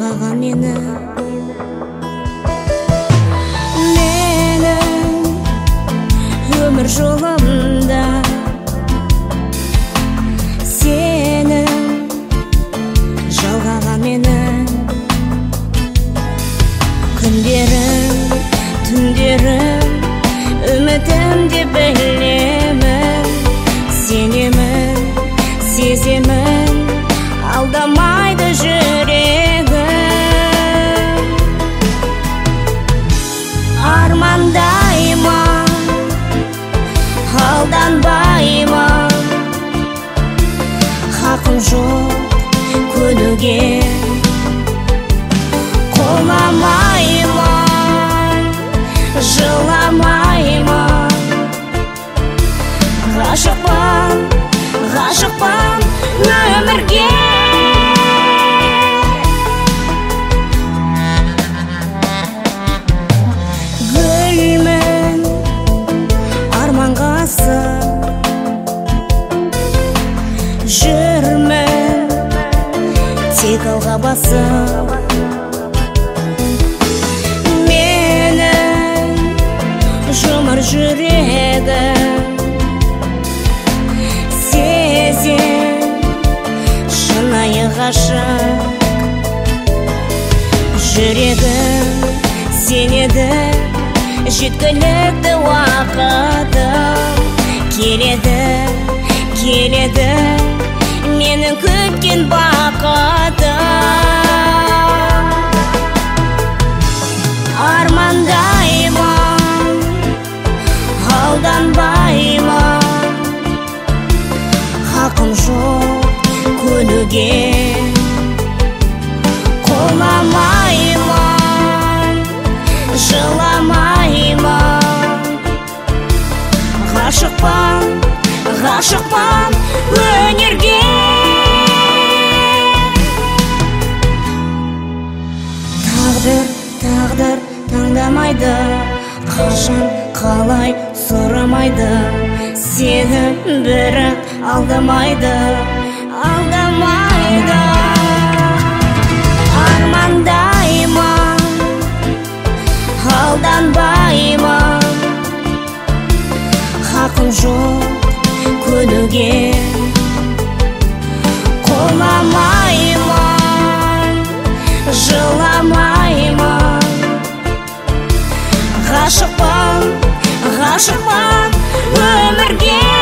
қорғаған мені. Менің өмір жолымда сенің жалғаған мені. Күндерім, түндерім, үмітім деп білемін. Сенемін, сеземін, алдамайды жүрегім. Армандайма, алданбайма, хақым жоқ көнуге. Қоламайма, жыламайма, ғашықпын, ғашықпын өмірге. Гүлмін арманға асып, жүрмін тек алға басып. Менің жұмыр жүрегім сезем шынайы ғашық. Жүрегім сенеді, жеткілікті уақытым. Келеді, келеді менің күткен бақытым. Армандайма, алданбайма, хақым жоқ көнуге. Қоламайма, жыламайма, ғашықпын, ғашықпын өнерге. Тағдыр таңдамайды, қашан қалай сұрамайды. Сені бірақ алдамайды, алдамайды. Армандайма, алданбайма, хақым жоқ көнуге. Қоламайма, жыламайма, ғашықпын, ғашықпын өмірге.